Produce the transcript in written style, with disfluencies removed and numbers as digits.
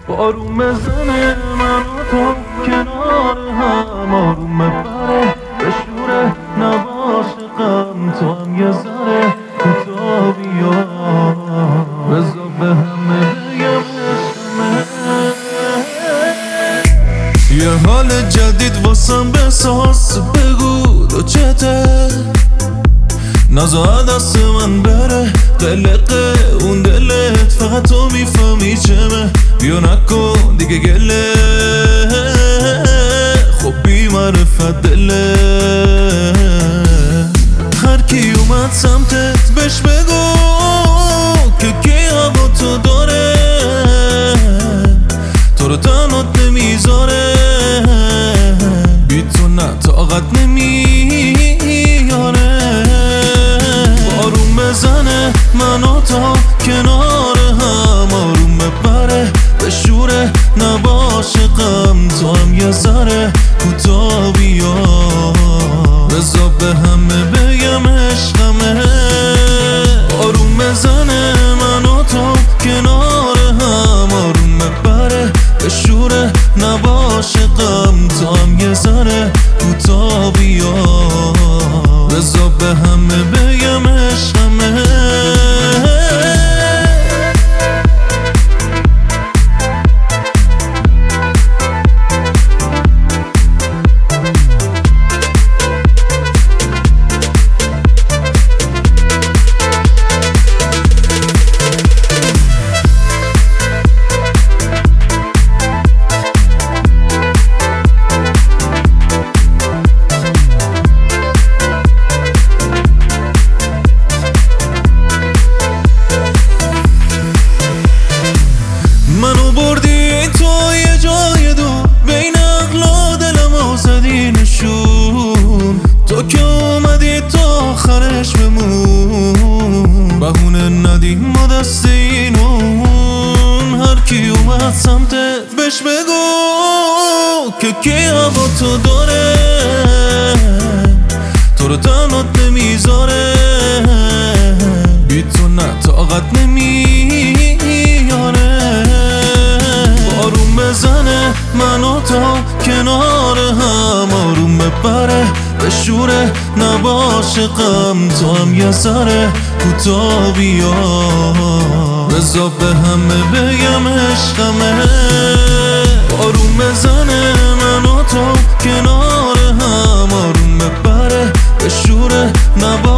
بارون بزنه من و تو کنار هم، آروم ببره به شوره نباشه غم، تو هم یه ذره کوتاه بیا، بذار به همه بگم عشقمه. یه حال جدید واسم بساز، بگو تو چته، نزا دست من بره قلقه اون دلت، فقط تو میفهمی چمه، بیا نکن دیگه گله، خب بی معرفت دله. هر کی اومد سمتت بهش بگو که کی هوا تو داره، تو رو تنات نمیذاره، بی تو نه طاقت نمیاره. بارون بزنه من و تا کنار هم، آروم ببره به شوره نباشه غم، تو هم یه ذره کوتاه بیا، بذار به همه بگم عشقمه. بارون بزنه من و تو کنار هم، آروم ببره به شوره نباشه غم، تو هم یه ذره کوتاه بیا، بذار به همه بگم عشقمه. منو بردی تو یه جای دور، بین عقل و دلم آزدی نشون، تو که اومدی تا آخرش بمون، بهونه ندی ما دست اینون. هر کی اومد سمتت بهش بگو که کی هوا تو داره، تو رو تنات نمیذاره، بی تو نه طاقت نمیاره. بارون بزنه من و تا کنار هم، آروم ببره به شوره نباشه غم، تو هم یه ذره کوتاه بیا، بذار به همه بگم عشقمه. بارون بزنه من و تو کنار هم، آروم ببره به شوره نباشه